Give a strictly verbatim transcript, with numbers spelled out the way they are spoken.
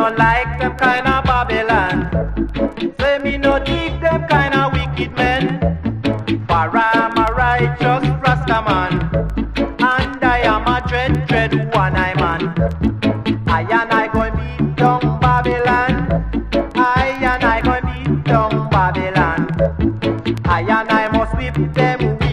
no like them kind of Babylon. Say me no dig them kind of wicked men. For I'm a righteous Rasta man, and I am a dread, dread one-eye man. I and I going beat down Babylon. I and I going beat down Babylon. I and I must whip them.